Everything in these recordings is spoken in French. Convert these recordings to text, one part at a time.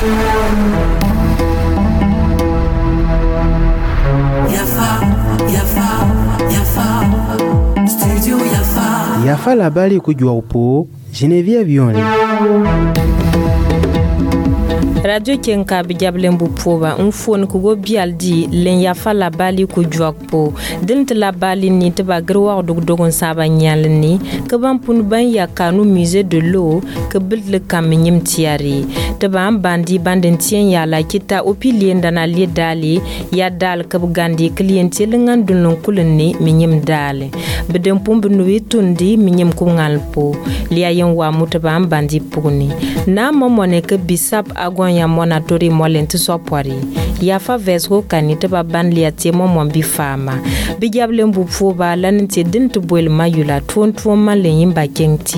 Yafa la bali kujua upo Geneviève Yonle. Radio Kenka bijablen bu poba phone ko go bialdi len yafa la bali ko jokpo dint la bali ni te ba grwa dogon saba nyal ni ke ban pun ban ya kanu musée de l'eau ke bil le kamenyim tiari te ban bandi banden tien ya la kita opilien dana li dali ya dal ke gandi clientele ngandun kulni minyim dale bedem pum bnu witundi minyim ko ngalpo liya yen wa mutaban bandi pugni na momone ke bisap agon ya monatori molenti sopori ya fa vesgo kanite ba ban liya temo mombi fama bijable mbu foba lanti dint boel mayula tonto malen yimba kenti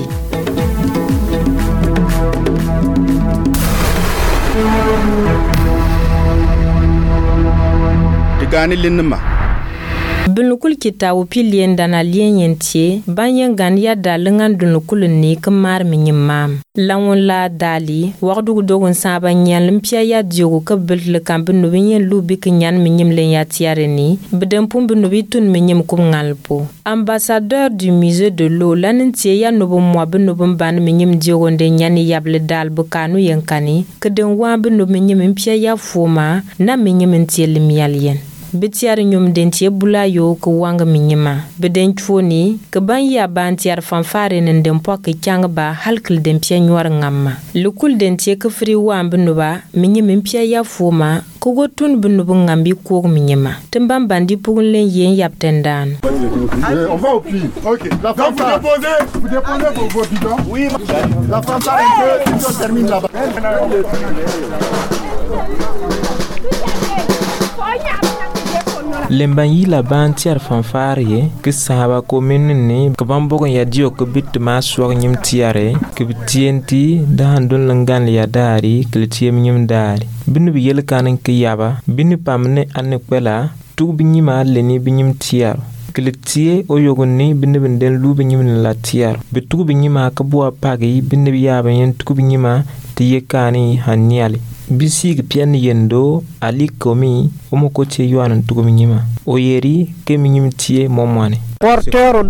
digani linma Bunukul kita upilien dana lien yentie banyen gania dalengan dunukul ni kemar minyimam lawon la dali wagdu dogon saba nyan limpia ya diogo ka bil kambe no binyen lubi kinyan minyim len ya tiareni bedem pum binubi tun minyim kum ngalpo ambassadeur du musée de l'eau lanentie ya no mo binubum ban minyim diogo de nyani yable dal bukanu yenkani keden wa binub minyim impia ya fuma na minyim entie limialien bitiar nyum dentie bula yo ko wanga minyima beden choni ke ban ya ban tiar fanfare nen dem pok kyang ba halkil dem pia nyor ngamma lukul dentie ke fri wambe no ba minyim pia ya fuma ko gotun bunu ngambi ko minyima tembam bandi pugun len yen yaptendan on va au puits. OK. La femme vous déposez vos bidons. Oui. La femme ça un peu on termine là-bas. Lembanyi la bantiar fanfarie ke sahaba commune ni ke bambogo ya dio ke bit ma swag nyim tiare ke bitienti da handon langan ya dari ke tiem nyim dari binu bi yel kanen ke yaba binu pamne anne kwela tu binyima leni binyim tiar ke tie o yogonni binu benden lu binyim la tiar bitu binyima ka bo pagi binu yaba yen tu binyima tiye kani haniali bisig pian yendo ali komi omokoche yuan tuguminyima oyeri keminyim tie momwane porteur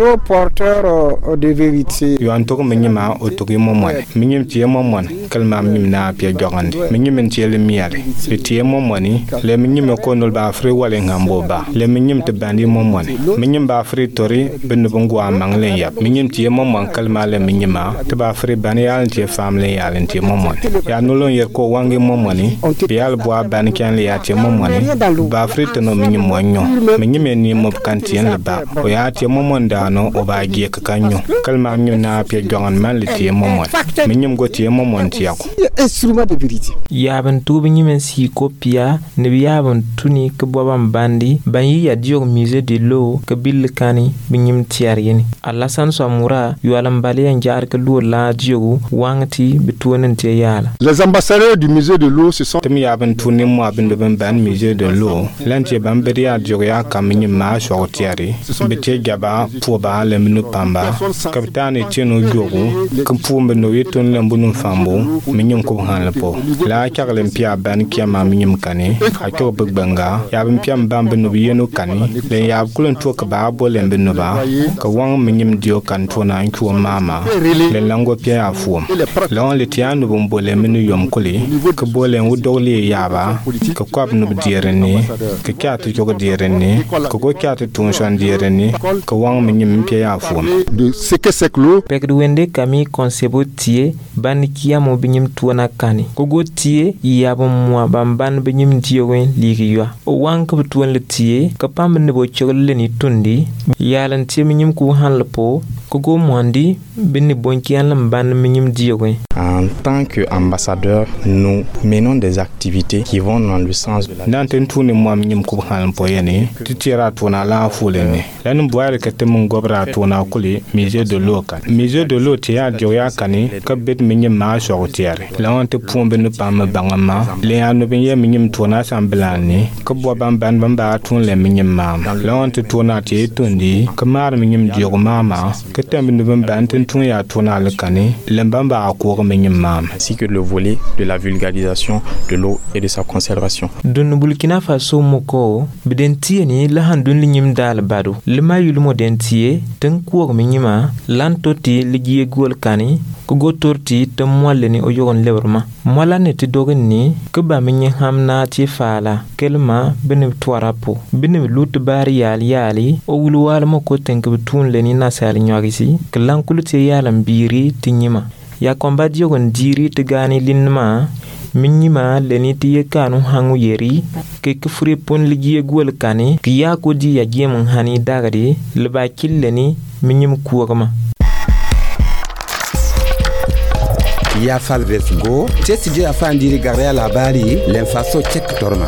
de vérité yuan tuguminyima otugi momwane minyim tie momwane kalma mimna pia jogandi minyim tie le miale le tie momwane le minyim ko nol ba fri wale ngambo ba le minyim te bandi momwane minyim ba fri tori benu bungwa mangle yap minyim tie momwane kalma le minyima te ba fri bani yal tie family yal tie momwane ya nolon yer ko wangi momwane bial boa ban kan le ya tie momwane ba frite no minyi monyo minyi meni mob kantien le ba o ya tie momon dano o ba gie kanyo kalma nyu na pie jongan man le tie momon minyi go tie momon tiako instrument de vérité yaban tu binyi men si kopia ne yaban tuni ke bobam bandi banyi ya dio musée de l'eau ke bil kani binyi tiariyeni alasan samura yualam bali en jar ke lu la dio wangti bituonen tie yala les ambassadeurs du musée de l'eau se sont temi yaban tuni mo abin ban musée de l'eau lantie bamberia dioya kaminyi ma shortiari bete gaba poba le minu pamba kapitani tino jogo kumpu no yetun le mbunu fambo minyum ko hanlepo la chaglem pia ban kiama minyum kane akyo bugbanga yabim piam bambe no yeno kane le yab kulen to ka ba bo le mbinu ba ka wang minyum dio kan to na nku mama le lango pia afuom lon le tianu bombo le minu yom kuli ka bole wudole yaba ka kwab no diereni ka kyatu jogo diereni ka go kyatu tunshon diereni ka wang minyum pia ya fuom de ce que c'est clos pekdu wende kami konsebo tie ban kiya mo binyim tuona kani ko go tie yabo mo bamban binyim diowen ligiwa o wang ka tuon le tie ka pam ne bo chogle ni tundi yalan tie minyim ku hanlepo ko go mondi binni bonkian lamban minyim diowen. En tant qu'ambassadeur, nous menons des activités qui vont dans le sens de la nanten tuni mo minyim ku hanlepo yene titira tuna la fulene lan boyal ka tem gobra tuna kuli musée de l'eau kan musée de l'eau tia dioya kani ka bet minyim ma shortiare la onte pombe no pam bangama le anu bin ye minyim tuna samblani ka bo bamban bamba tun le minyim ma la onte tuna tie tundi ka mar minyim diogo mama ka tem no bamban tun ya tuna le kani le bamba ko minyim ma ainsi que le volet de la vulgarisation l'utilisation de l'eau et de sa conservation. Don Burkina Faso moko bidentiye ni lahan dun linyim dal bado lima yulmo dentiye tan kuok minyima lan toti ligiye gol kani ko go torti tam molle ni o yogon lebrma mola ne ti dogen ni ko ba minyi hamna ti fala kelma benim twarapo benim lut bari yali o wulwal moko tenk butun le ni nasal nyagisi klan kulute yalam biri tinyima ya komba diogon diri tigani linma minyima leni tiye kanu hangu yeri ke kufri pon ligiye gol kani kiya ko di ya gem hani dagade leba killeni minyim kuwama ya falvesgo testi afandiri gare la bali l'enfaso check torma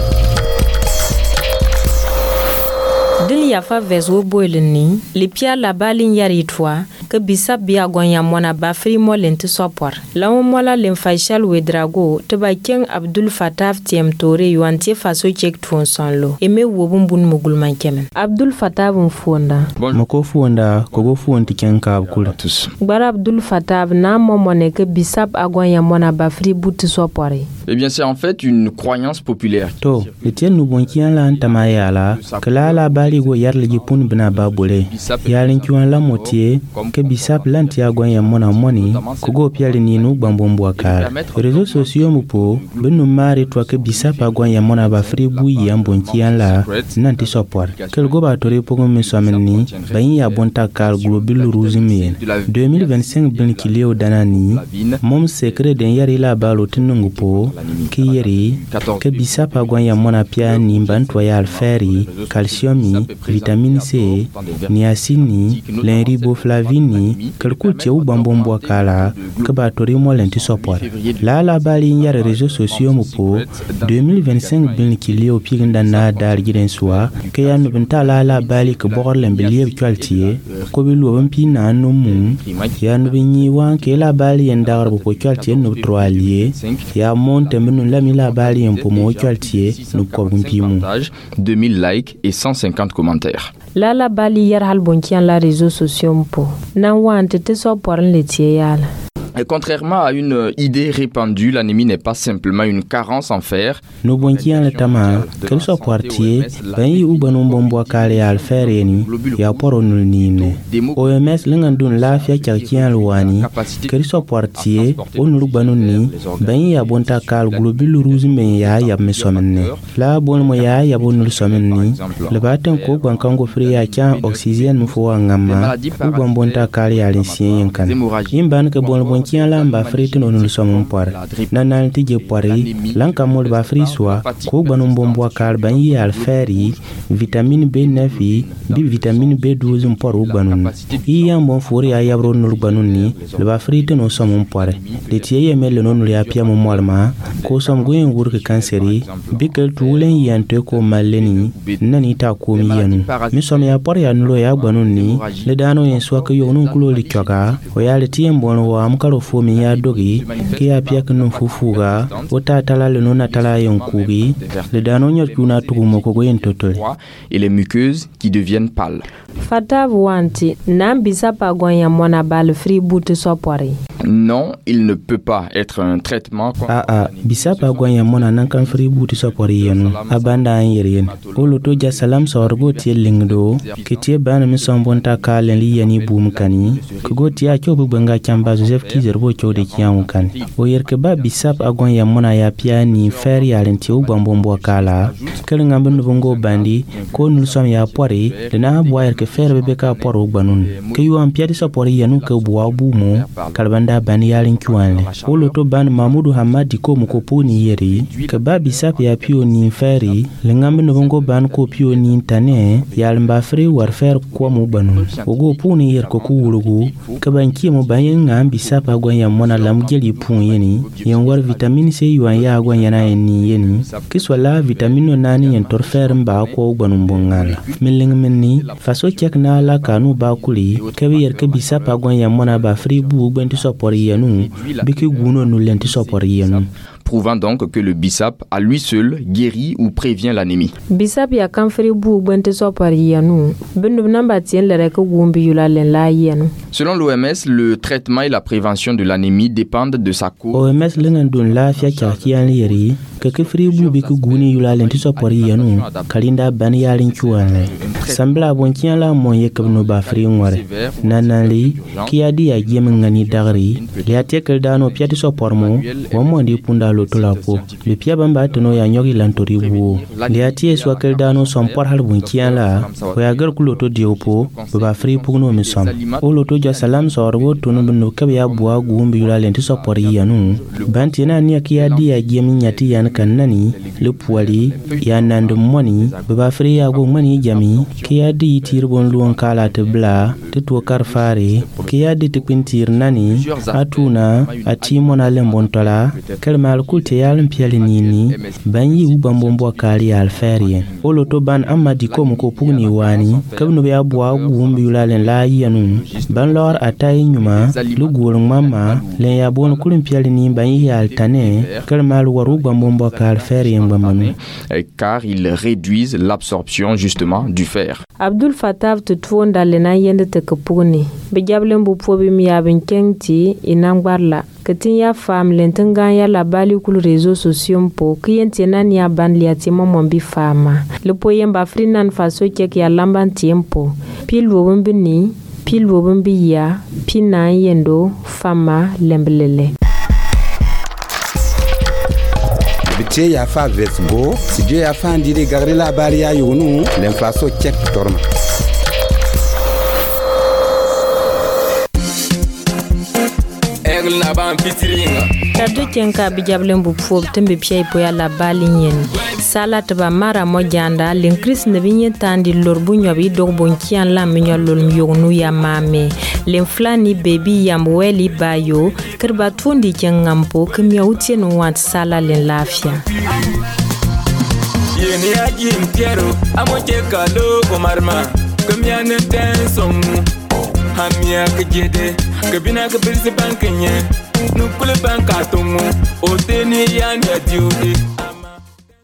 dil ya fa vesgo boileni li pia la balin yari twa ke bisa bia gonya mona ba fri molent sopor la mola len faishal we drago to ba ken Abdul Fataf tiem tore yuantie faso check ton sonlo eme wobun bun mugul mankemen Abdul Fataf mfonda mako fonda ko go fonti ken ka kula bara Abdul Fataf na momone ke bisa agonya mona ba fri but sopore. Eh bien, c'est en fait une croyance populaire. To, le tien nous bon qui en la tamayala, que la bali go yar le jipun bna babule. Yalin qui en la moitié, que bisap lantia goya mona moni, que go piali ninu bambombo akar. Réseaux sociaux mupo, benu mari toi que bisap agoya mona ba fribu yam bon qui en la, nanti sopor. Quel go batore pour me someni, bain ya bonta kal global rouzimien. 2025 ben kilio danani, mom secret den yari la balo tinungupo. Kiyeri ke bisapa gwanya mona pia ni mbantwa ya alferi, calciumi, vitamine C, niacini, lenriboflavini, kelkuti u bambombo kala ke batori mo lenti sopor. La bali nyare réseaux sociaux mupo 2025 bin kilio piginda na dar giren soa ke ya nubenta la bali ke bor lembelie kwaltie ko bilu wampi na no mu ya nubinyi wan ke la bali endar bo kwaltie no troalier ya mon 2000 likes et 150 commentaires. La bali yar halbonkian la réseaux sociaux mpo. Na wante te so porn letie yala. Et contrairement à une idée répandue, l'anémie n'est pas simplement une carence en fer. No bonkian le tama, quel soit quartier, ben yi ubanon bombo kale al fereni, ya poronul nine. OMS lengandun la fia kian luani, quel soit quartier, onul banuni, ben yi abonta kal globule rouge men ya mesomene. La bon moya ya bonul someni, le baten ko bankango free ya kian oxygène mfo ngama, ubon bonta kale ya linsien yankan. Imban ke bon kian lamba frite no nul somon por nanal tije pori lanka mol ba friswa ko banum bombo kal ban yi al feri vitamine B9 bi vitamine B12 por banun yi yam bon fori ya yabro nul banun ni le ba frite no somon por le tiye mel no nul ya pia mo molma ko som goyen wurke kanseri bikel tulen yante ko maleni nani ta ko mi yanu mi som ya por ya nulo ya banun ni le dano yen swa ko yo non kulo li kyoka o ya le tiye bon wa am kalo fomi ya dogi ki ya pia kanu fufuga wota tala le nona tala yonkugi le dano nyot kuna tugumo ko goyen totol et les muqueuses qui deviennent pâles. Fatav wanti nambisa pa gonya mona bal free boot sopori. Non, il ne peut pas être un traitement. Bisapa gonya mona nankan free boot sopori yenu abanda yeren oloto ja salam sorgo tie lingdo ketie bana mi sombonta kalen li yani bum kani ko goti a chobu banga chamba Joseph Kizerbo chode kiyan kan o yerke ba bisap agonya mona ya piani fer ya lenti u bambombo kala kelinga mbendo bongo bandi ko nul som ya pori dena boyer ke fer bebe ka poro banun ke yu am piadi sopori yanu ke buwa bumo kalbanda bani ya linkiwanle oloto ban Mamudu Hamadi ko muko poni yeri ke ba bisap ya pio ni feri lingambe no bongo ban ko pio ni tane ya lamba fri war fer ko mu banun ogo poni yer ko kuwulugu ke banki mo bayen ngam bisap agonya mona lam jeli pun yeni yen war vitamine C yuan ya agonya na ni yeni kiswala vitamine nani yen tor fer mba ko banun bongala miling menni faso chek na la kanu ba kuli ke yer ke bisap agonya mona ba fri bu gbenti sopori yenu biki guno no lenti sopori yenu. prouvant donc que le bissap à lui seul guérit ou prévient l'anémie. Bissap ya kamfri bu bente so par yanu. Bendu namba tien le rek gumbi yula len la yanu. Selon l'OMS, le traitement et la prévention de l'anémie dépendent de sa cause. OMS lengan dun la fia charkian yeri que free bu bi ku guni yula len ti so par yanu kalinda ban yalin chuan. Sambla bon tien la mon yekab no ba free ngore. Nanali ki adi ya gem ngani dagri ya tekel dano piati so pormo wo mondi punda lo to la po le pia bamba to no ya nyogi lantori bu le ati so kel dano som por hal bun kian la ko ya gar kulo to diopo ba free pugno mi som o lo to ja salam so ro to no no ke ya bua gumbi yula lenti so por yanu banti na ni ki adi ya gem nyati yan kanani le puali ya nandu moni ba free ya go mani jami ki adi tirbon luon kala te bla te to karfare ki adi te pintir nani atuna atimona lembontola kelmal kulte yalm pialinini banyi ubambombo kali alferien oloto ban amadi kom ko pugni wani kabno be abwa gumbi yulalen la yanu ban lor atay nyuma lugol mama len ya bon kulum pialini banyi altane kelmal waru bambombo kal ferien bamanu car ils réduisent l'absorption justement du fer. Abdul Fattah tutfonda lena yende te kapugni be jablen bu pobi mi yabin kenti inangbarla katin ya fam lentengan ya la bali kul réseaux sociaux po kiyenti nani ya ban liati mombi fama le poyen ba frinan faso kek ya lamban tiempo pil wobumbini pil wobumbiya pina yendo fama lemblele Bite ya fa vesgo sije ya fa ndire gagre la bali ya yunu l'inflation check torma Tadu kenka bijablen bu fob tembe piay poya la balin salat ba mara mo janda len kris ne binye tandi lor bu nyobi dog bon kian la minyo lol myognu ya mame len flani baby yam weli bayo kerba tundi kengampo kemya utien want sala len lafia yeni aji mpiero amoche kalo komarma kemya ne tenson hamia kejede kebina kebirse bankenye nukule banka tomu oteni yani adiude